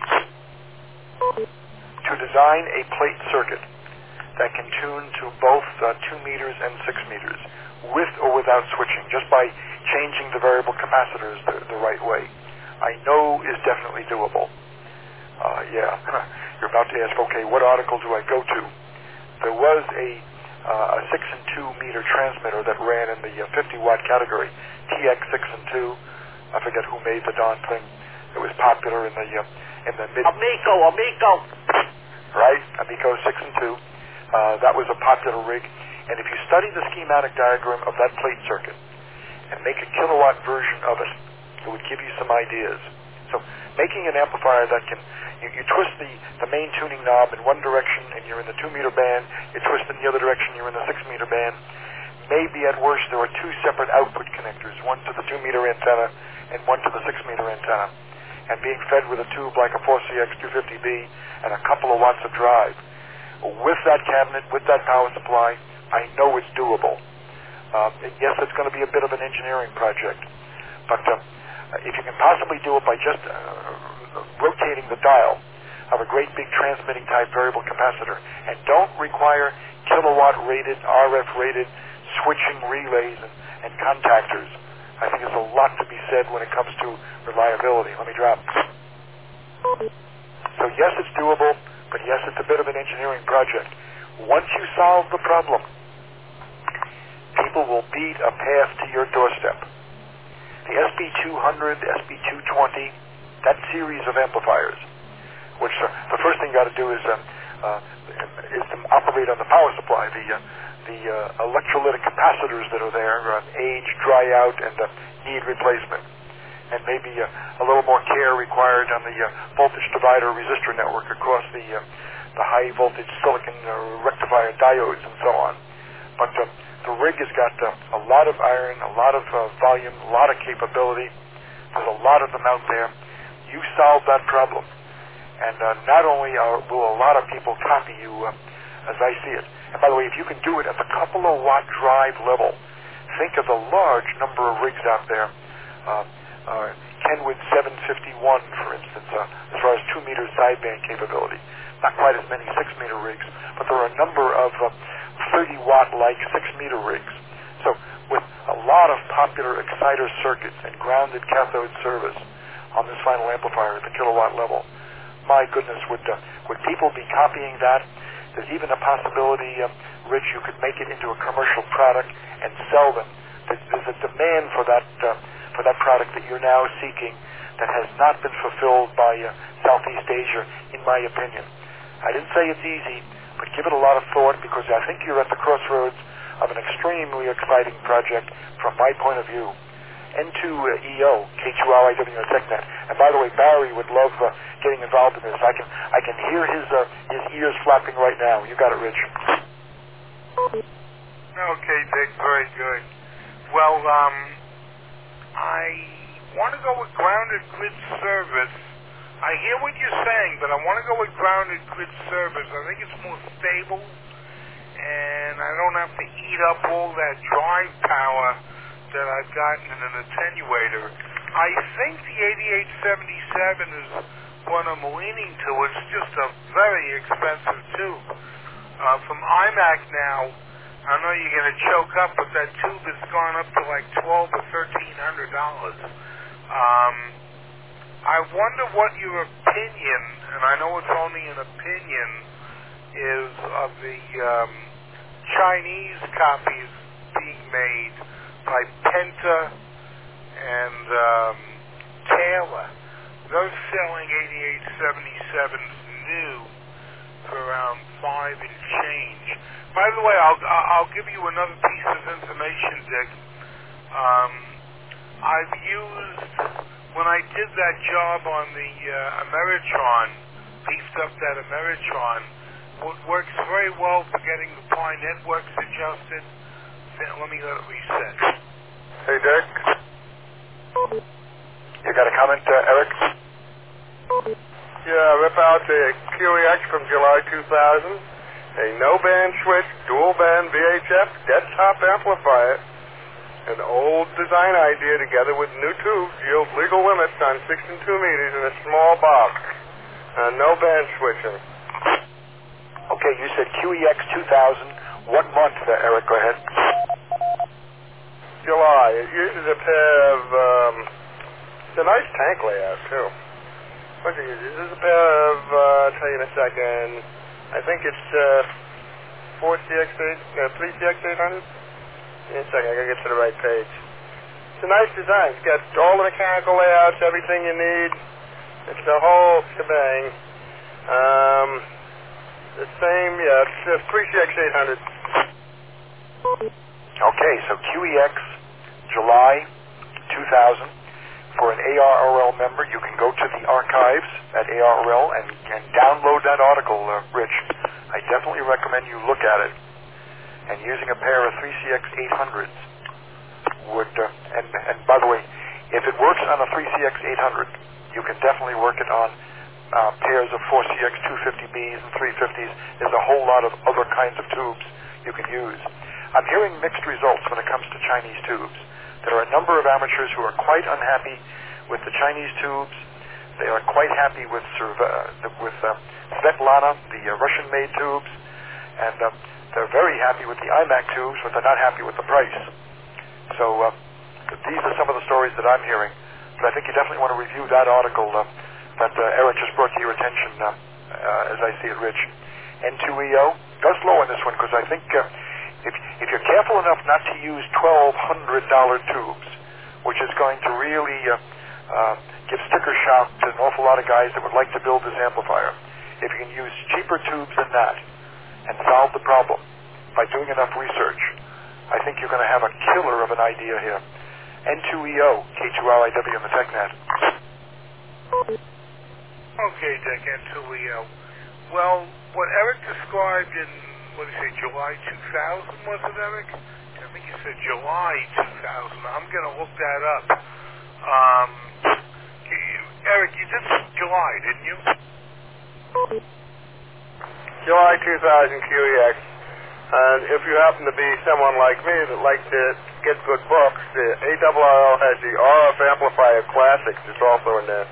To design a plate circuit that can tune to both uh, two meters and six meters, with or without switching, just by changing the variable capacitors the, the right way, I know is definitely doable. Uh, yeah, you're about to ask, okay, what article do I go to? There was a, uh, a six and two meter transmitter that ran in the uh, fifty watt category, T X six and two. I forget who made the darn thing. It was popular in the uh, in the mid. Amico, Amico. Right, Amico six and two. Uh, that was a popular rig. And if you study the schematic diagram of that plate circuit and make a kilowatt version of it, it would give you some ideas. So making an amplifier that can, you, you twist the, the main tuning knob in one direction and you're in the two meter band, you twist in the other direction, you're in the six meter band. Maybe at worst there are two separate output connectors, one to the two meter antenna and one to the six meter antenna, and being fed with a tube like a four C X two fifty B and a couple of watts of drive. With that cabinet, with that power supply, I know it's doable. Uh, yes, it's going to be a bit of an engineering project, but uh, if you can possibly do it by just uh, rotating the dial of a great big transmitting type variable capacitor, and don't require kilowatt rated, R F rated switching relays and, and contactors, I think there's a lot to be said when it comes to reliability. Let me drop. So yes, it's doable, but yes, it's a bit of an engineering project. Once you solve the problem, people will beat a path to your doorstep. The S B two hundred, S B two twenty, that series of amplifiers, which uh, the first thing you got to do is uh, uh, is to operate on the power supply. The uh, the uh, electrolytic capacitors that are there uh, age, dry out, and uh, need replacement. And maybe uh, a little more care required on the uh, voltage divider resistor network across the uh, the high voltage silicon uh, rectifier diodes and so on. But uh, the rig has got uh, a lot of iron, a lot of uh, volume, a lot of capability. There's a lot of them out there. You solve that problem, and uh, not only are, will a lot of people copy you uh, as I see it. And by the way, if you can do it at the couple of watt drive level, think of the large number of rigs out there. Uh, uh, Kenwood seven fifty-one, for instance, uh, as far as two-meter sideband capability. Not quite as many six-meter rigs, but there are a number of uh, thirty-watt-like six-meter rigs. So with a lot of popular exciter circuits and grounded cathode service on this final amplifier at the kilowatt level, my goodness, would uh, would people be copying that? There's even a possibility, uh, Rich, you could make it into a commercial product and sell them. There's a demand for that uh, for that product that you're now seeking that has not been fulfilled by uh, Southeast Asia, in my opinion. I didn't say it's easy, but give it a lot of thought, because I think you're at the crossroads of an extremely exciting project from my point of view. N two E O, K two R I W and TechNet. And by the way, Barry would love uh, getting involved in this. I can I can hear his uh, his ears flapping right now. You got it, Rich. Okay, Dick, very good. Well, um, I want to go with grounded grid service. I hear what you're saying, but I want to go with grounded grid service. I think it's more stable, and I don't have to eat up all that drive power that I've gotten in an attenuator. I think the eighty-eight seventy-seven is what I'm leaning to. It's just a very expensive tube. Uh, from iMac now, I know you're going to choke up, but that tube has gone up to like twelve or thirteen hundred dollars. Um, I wonder what your opinion, and I know it's only an opinion, is of the um, Chinese copies being made by Penta and um, Taylor. They're selling eighty-eight seventy-sevens new for around five and change. By the way, I'll I'll give you another piece of information, Dick. Um, I've used, when I did that job on the uh, Ameritron, beefed up that Ameritron, what works very well for getting the Pi networks adjusted. Let me let it reset. Hey, Dick. You got a comment, uh, Eric? Yeah, rip out the Q E X from July two thousand. A no-band switch, dual-band V H F desktop amplifier. An old design idea together with new tubes yields legal limits on six and two meters in a small box. Uh, no band switching. Okay, you said Q E X two thousand. What month, uh, Eric? Go ahead. July. It uses a pair of, um, it's a nice tank layout, too. What does it use? This is a pair of, uh, I'll tell you in a second. I think it's, uh, four C X eight, uh, three C X eight hundred? In a second, I gotta get to the right page. It's a nice design. It's got all the mechanical layouts, everything you need. It's the whole shebang. Um, the same, yeah, it's uh, three C X eight hundred. Okay, so Q E X, July two thousand. For an A R R L member, you can go to the archives at A R R L and, and download that article, uh, Rich. I definitely recommend you look at it. And using a pair of three C X eight hundreds would, uh, and, and by the way, if it works on a three C X eight hundred, you can definitely work it on uh, pairs of four C X two fifty Bs and three fifties. There's a whole lot of other kinds of tubes you can use. I'm hearing mixed results when it comes to Chinese tubes. There are a number of amateurs who are quite unhappy with the Chinese tubes. They are quite happy with uh, with uh, Svetlana, the uh, Russian-made tubes, and uh, they're very happy with the iMac tubes, but they're not happy with the price. So uh, these are some of the stories that I'm hearing. But I think you definitely want to review that article uh, that uh, Eric just brought to your attention, uh, uh, as I see it, Rich. N two E O, go slow on this one, because I think uh, if, if you're careful enough not to use twelve hundred dollars tubes, which is going to really uh, uh, give sticker shock to an awful lot of guys that would like to build this amplifier, if you can use cheaper tubes than that and solve the problem by doing enough research, I think you're going to have a killer of an idea here. N two E O, K two R I W and the TechNet. Okay, Dick, N two E O. Well, what Eric described in, what did he say, July two thousand, was it, Eric? I think he said July two thousand. I'm going to look that up. Um, Eric, you did July, didn't you? July two thousand Q E X. And if you happen to be someone like me that likes to get good books, the A R R L has the R F Amplifier Classics. It's also in there.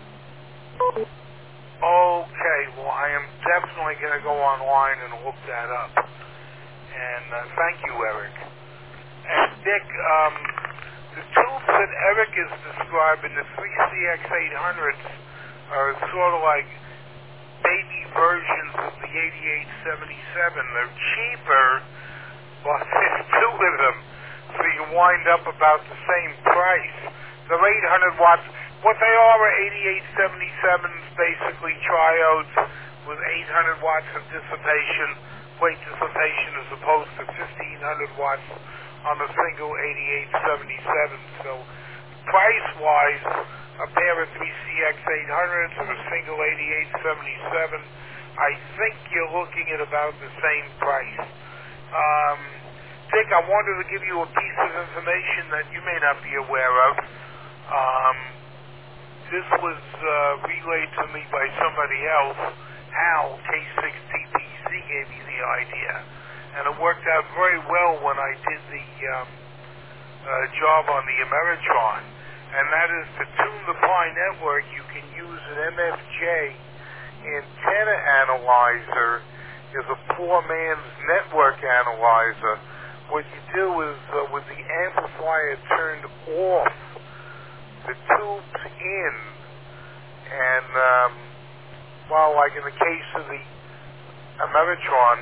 Okay, well, I am definitely going to go online and look that up. And uh, thank you, Eric. And Dick, um, the tubes that Eric is describing, the three C X eight hundreds, are sort of like baby versions of the eighty-eight seventy-seven. They're cheaper, but there's two of them, so you wind up about the same price. They're eight hundred watts. What they are are eighty-eight seventy-sevens, basically triodes with eight hundred watts of dissipation, plate dissipation, as opposed to fifteen hundred watts on a single eighty-eight seventy-seven. So price-wise, a pair of three C X eight hundreds and a single eighty-eight seventy-seven, I think you're looking at about the same price. Um, Dick, I wanted to give you a piece of information that you may not be aware of. Um, this was uh, relayed to me by somebody else. Hal, K six T P C, gave me the idea. And it worked out very well when I did the um, uh, job on the Ameritron. And that is, to tune the Pi network, you can use an M F J antenna analyzer as a poor man's network analyzer. What you do is, uh, with the amplifier turned off, the tube's in, and, um, well, like in the case of the Ameritron.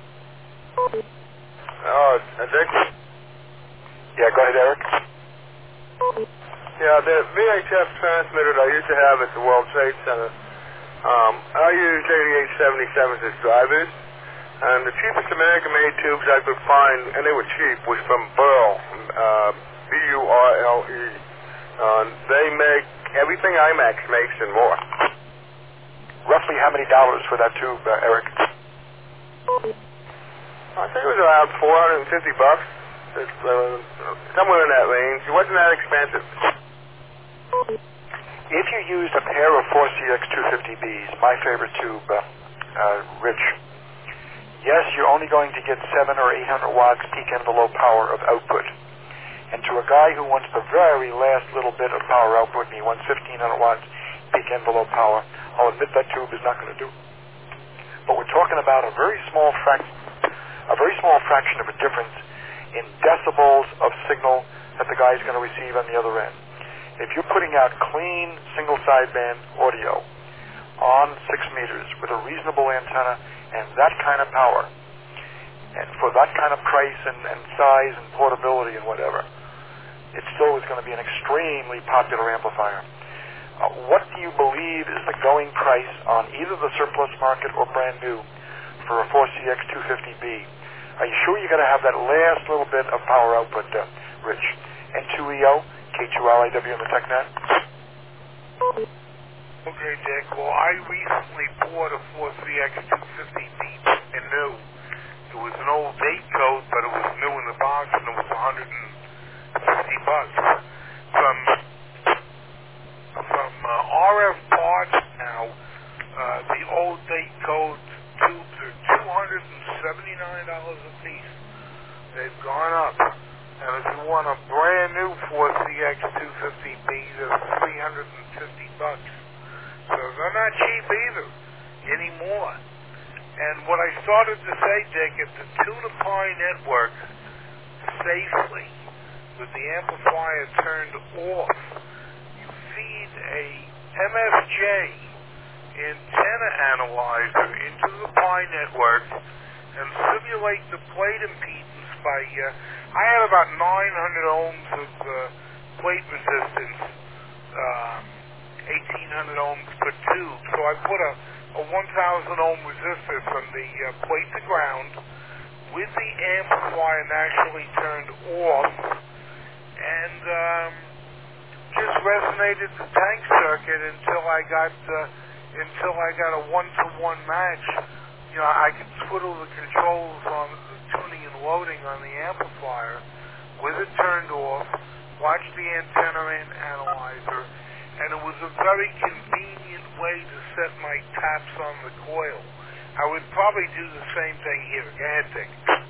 Oh, Dick? Yeah, go ahead, Eric. Yeah, the V H F transmitter that I used to have at the World Trade Center, um, I used eighty-eight seventy-sevens as drivers, and the cheapest American-made tubes I could find, and they were cheap, was from Burl, uh, B U R L E. Uh, they make everything IMAX makes and more. Roughly how many dollars for that tube, uh, Eric? I think it was around four hundred fifty bucks. It's, uh, somewhere in that range. It wasn't that expensive. If you used a pair of four C X two fifty Bs, my favorite tube, uh, uh, Rich, yes, you're only going to get seven or eight hundred watts peak envelope power of output. And to a guy who wants the very last little bit of power output, and he wants fifteen hundred watts peak envelope power, I'll admit that tube is not going to do. But we're talking about a very small fraction, a very small fraction of a difference in decibels of signal that the guy's going to receive on the other end. If you're putting out clean single sideband audio on six meters with a reasonable antenna and that kind of power, and for that kind of price and, and size and portability and whatever, it still is going to be an extremely popular amplifier. Uh, what do you believe is the going price on either the surplus market or brand new for a four C X two fifty B? Are you sure you're going to have that last little bit of power output, uh, Rich? N two E O, K two L I W on the TechNet? Okay, Dick. Well, I recently bought a four C X two fifty B and new. It was an old date code, but it was new in the box, and it was one hundred fifty bucks. From from uh, R F Parts now, uh, the old date code tubes are two hundred seventy-nine dollars a piece. They've gone up. And if you want a brand new four C X two fifty B, they're three hundred fifty bucks. So they're not cheap either anymore. And what I started to say, Dick, is to tune a Pi network safely with the amplifier turned off, you feed a M F J antenna analyzer into the Pi network and simulate the plate impedance by, uh, I had about nine hundred ohms of uh, plate resistance, uh, eighteen hundred ohms per tube. So I put a, a one thousand ohm resistor from the uh, plate to ground with the amplifier naturally turned off, and um, just resonated the tank circuit until I got uh, until I got a one-to-one match. You know, I could twiddle the controls on the tuning and loading on the amplifier with it turned off, watch the antenna and analyzer, and it was a very convenient way to set my taps on the coil. I would probably do the same thing here. Go ahead, Dick.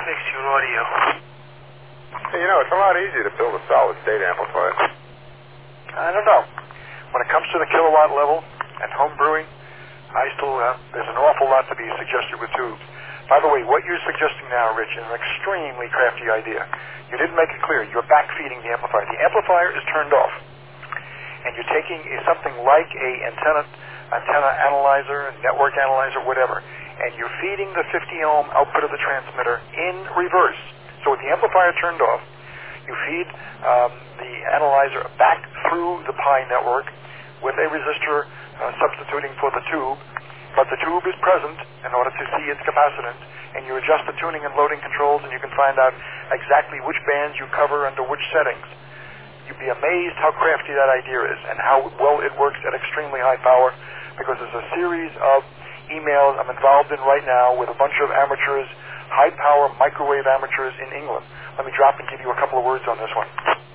fix your audio? Hey, you know, it's a lot easier to build a solid-state amplifier. I don't know. When it comes to the kilowatt level and home brewing, I still uh, there's an awful lot to be suggested with tubes. By the way, what you're suggesting now, Rich, is an extremely crafty idea. You didn't make it clear. You're backfeeding the amplifier. The amplifier is turned off, and you're taking a, something like a antenna antenna analyzer, network analyzer, whatever, and you're feeding the fifty ohm output of the transmitter in reverse. So with the amplifier turned off, you feed um, the analyzer back through the Pi network with a resistor uh, substituting for the tube, but the tube is present in order to see its capacitance, and you adjust the tuning and loading controls, and you can find out exactly which bands you cover under which settings. You'd be amazed how crafty that idea is and how well it works at extremely high power, because there's a series of emails I'm involved in right now with a bunch of amateurs, high-power microwave amateurs in England. Let me drop and give you a couple of words on this one.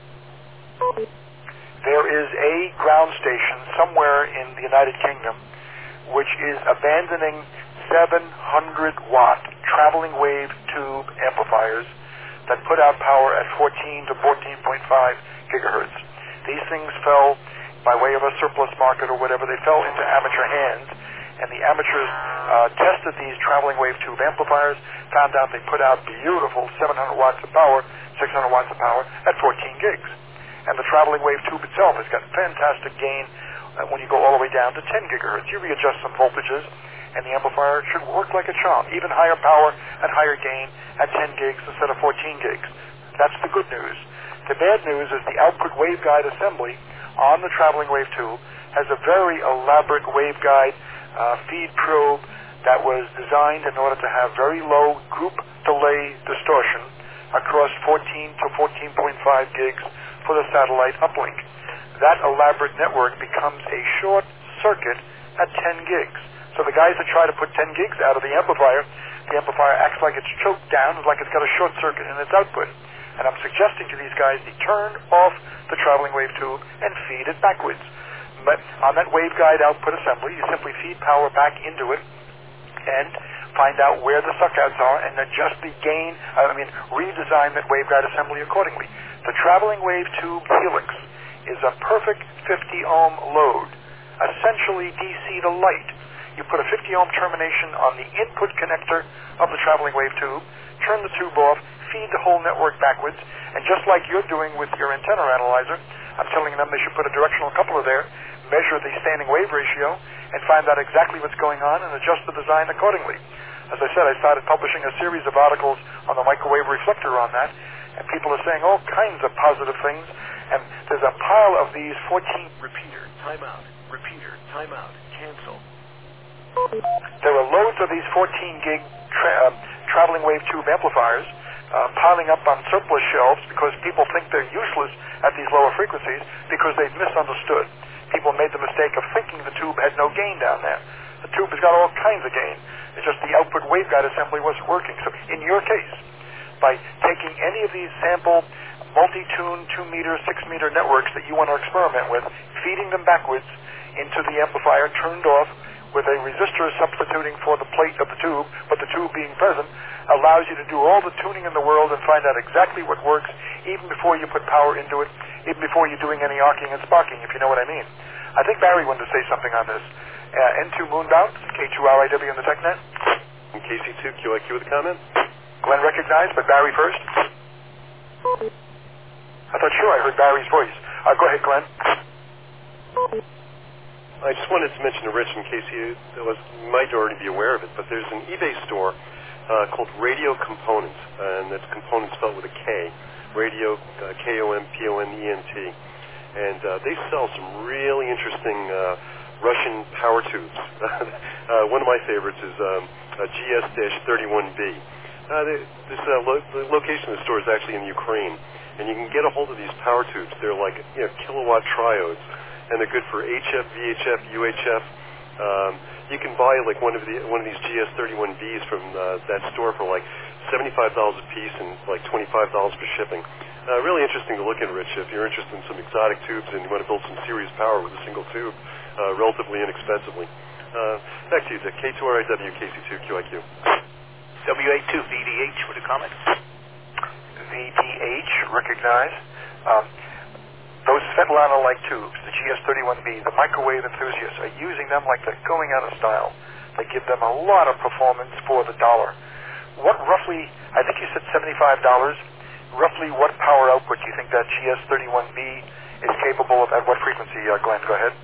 There is a ground station somewhere in the United Kingdom which is abandoning seven hundred watt traveling wave tube amplifiers that put out power at fourteen to fourteen point five gigahertz. These things fell by way of a surplus market or whatever. They fell into amateur hands, and the amateurs uh, tested these traveling wave tube amplifiers, found out they put out beautiful seven hundred watts of power, six hundred watts of power at fourteen gigs. And the traveling wave tube itself has got fantastic gain uh, when you go all the way down to ten gigahertz. You readjust some voltages, and the amplifier should work like a charm, even higher power and higher gain at ten gigs instead of fourteen gigs. That's the good news. The bad news is the output waveguide assembly on the traveling wave tube has a very elaborate waveguide uh, feed probe that was designed in order to have very low group delay distortion across fourteen to fourteen point five gigs for the satellite uplink. That elaborate network becomes a short circuit at ten gigs. So the guys that try to put ten gigs out of the amplifier, the amplifier acts like it's choked down, like it's got a short circuit in its output. And I'm suggesting to these guys to turn off the traveling wave tube and feed it backwards. But on that waveguide output assembly, you simply feed power back into it and find out where the suckouts are and adjust the gain, I mean, redesign that waveguide assembly accordingly. The traveling wave tube helix is a perfect fifty ohm load, essentially D C to light. You put a fifty ohm termination on the input connector of the traveling wave tube, turn the tube off, feed the whole network backwards, and just like you're doing with your antenna analyzer, I'm telling them they should put a directional coupler there, measure the standing wave ratio, and find out exactly what's going on and adjust the design accordingly. As I said, I started publishing a series of articles on the microwave reflector on that, and people are saying all kinds of positive things, and there's a pile of these fourteen... Repeater, timeout, repeater, timeout, cancel. There are loads of these fourteen gig tra- uh, traveling wave tube amplifiers uh, piling up on surplus shelves because people think they're useless at these lower frequencies because they've misunderstood. People made the mistake of thinking the tube had no gain down there. The tube has got all kinds of gain. It's just the output waveguide assembly wasn't working. So in your case, by taking any of these sample multi-tune two meter, six meter networks that you want to experiment with, feeding them backwards into the amplifier turned off with a resistor substituting for the plate of the tube, but the tube being present, allows you to do all the tuning in the world and find out exactly what works even before you put power into it, even before you're doing any arcing and sparking, if you know what I mean. I think Barry wanted to say something on this. Uh, N two Moonbound, K two R I W in the TechNet. K C two Q I Q with a comment? Glenn recognized, but Barry first. I thought sure I heard Barry's voice. Uh, go ahead, Glenn. I just wanted to mention to Rich, in case you was, might already be aware of it, but there's an eBay store uh, called Radio Components, and that's components spelled with a K, Radio, uh, K O M P O N E N T, and uh, they sell some really interesting uh, Russian power tubes. uh, one of my favorites is um, a G S thirty-one B. Uh, they, this uh, lo- the location of the store is actually in Ukraine, and you can get a hold of these power tubes. They're like you know kilowatt triodes, and they're good for H F, V H F, U H F. Um, you can buy like one of the one of these G S thirty-one Bs from uh, that store for like seventy-five dollars a piece and like twenty-five dollars for shipping. Uh, really interesting to look at, Rich, if you're interested in some exotic tubes and you want to build some serious power with a single tube, uh, relatively inexpensively. Uh, back to you, Dick. K two R I W, K C two Q I Q. W A two V D H with a comment. V D H, recognize. Um, those Svetlana-like tubes, the G S thirty-one B, the microwave enthusiasts are using them like they're going out of style. They give them a lot of performance for the dollar. What roughly, I think you said seventy-five dollars, roughly what power output do you think that G S thirty-one B is capable of at what frequency, uh, Glenn? Go ahead.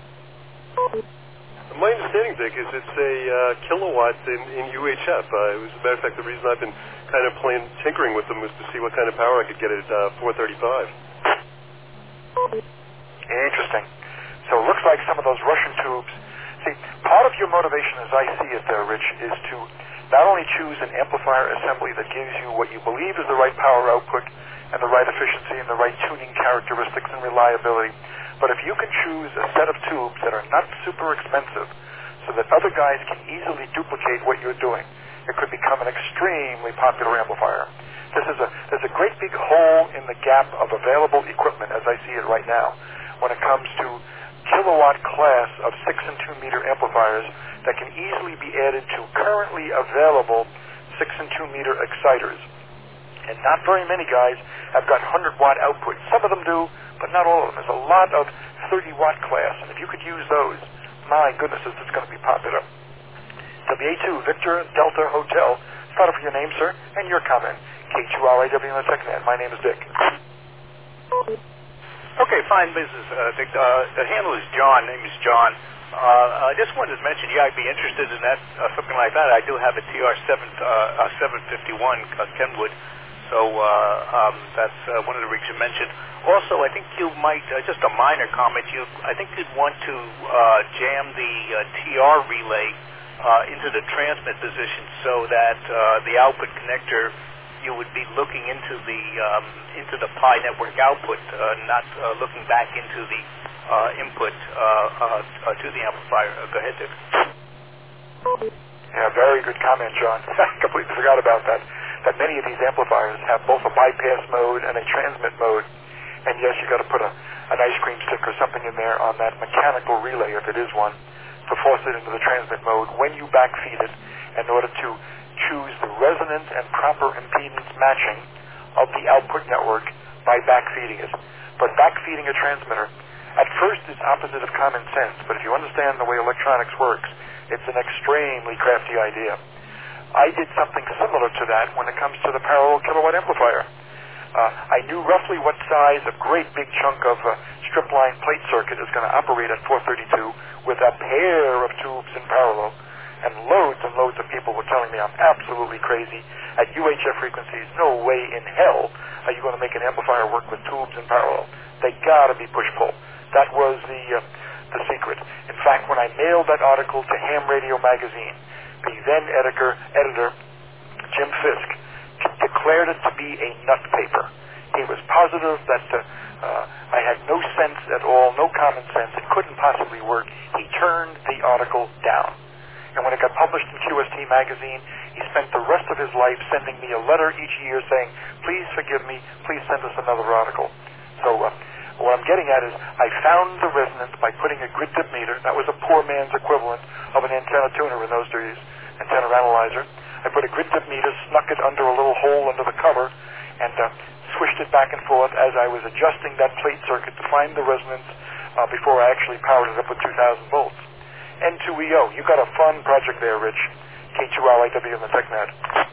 My understanding, Dick, is it's a uh, kilowatt in, in U H F. Uh, it was, as a matter of fact, the reason I've been kind of playing, tinkering with them was to see what kind of power I could get at uh, four thirty-five. Interesting. So it looks like some of those Russian tubes. See, part of your motivation, as I see it there, Rich, is to not only choose an amplifier assembly that gives you what you believe is the right power output and the right efficiency and the right tuning characteristics and reliability, but if you can choose a set of tubes that are not super expensive so that other guys can easily duplicate what you're doing, it could become an extremely popular amplifier. This is a, there's a great big hole in the gap of available equipment, as I see it right now, when it comes to kilowatt class of six and two meter amplifiers that can easily be added to currently available six and two meter exciters. And not very many guys have got one hundred watt output. Some of them do, but not all of them. There's a lot of thirty watt class, and if you could use those, my goodness, this is going to be popular. W A two, Victor Delta Hotel. Start off with your name, sir, and your comment. K two R I W on the TechNet. My name is Dick. Okay, fine business, uh, Dick. Uh, the handle is John. Name is John. Uh, I just wanted to mention, yeah, I'd be interested in that, uh, something like that. I do have a T R seven, uh, seven fifty-one uh, Kenwood, so uh, um, that's uh, one of the rigs you mentioned. Also, I think you might, uh, just a minor comment, you, I think you'd want to uh, jam the uh, T R relay uh, into the transmit position so that uh, the output connector, you would be looking into the um, into the Pi network output, uh, not uh, looking back into the uh, input uh, uh, uh, to the amplifier. Uh, go ahead, Dick. Yeah, very good comment, John. I completely forgot about that. That many of these amplifiers have both a bypass mode and a transmit mode. And yes, you got to put a, an ice cream stick or something in there on that mechanical relay, if it is one, to force it into the transmit mode when you backfeed it in order to choose the resonant and proper impedance matching of the output network by backfeeding it. But backfeeding a transmitter, at first is opposite of common sense, but if you understand the way electronics works, it's an extremely crafty idea. I did something similar to that when it comes to the parallel kilowatt amplifier. Uh, I knew roughly what size a great big chunk of uh, strip line plate circuit is going to operate at four thirty-two with a pair of tubes in parallel. And loads and loads of people were telling me I'm absolutely crazy. At U H F frequencies, no way in hell are you going to make an amplifier work with tubes in parallel. They got to be push-pull. That was the uh, the secret. In fact, when I mailed that article to Ham Radio Magazine, the then editor, editor Jim Fisk, declared it to be a nut paper. He was positive that uh, uh, I had no sense at all, no common sense. It couldn't possibly work. He turned the article down. And when it got published in Q S T magazine, he spent the rest of his life sending me a letter each year saying, please forgive me, please send us another article. So uh, what I'm getting at is I found the resonance by putting a grid dip meter. That was a poor man's equivalent of an antenna tuner in those days, antenna analyzer. I put a grid dip meter, snuck it under a little hole under the cover, and uh, swished it back and forth as I was adjusting that plate circuit to find the resonance uh, before I actually powered it up with two thousand volts. N two E O, you got a fun project there, Rich. K two R I W on the TechNet.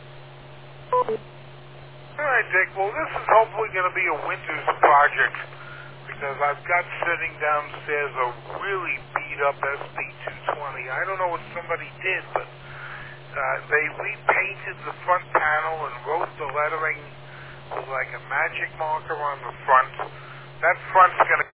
All right, Dick. Well, this is hopefully going to be a winter's project because I've got sitting downstairs a really beat-up S P two twenty. I don't know what somebody did, but uh, they repainted the front panel and wrote the lettering with like a magic marker on the front. That front's going to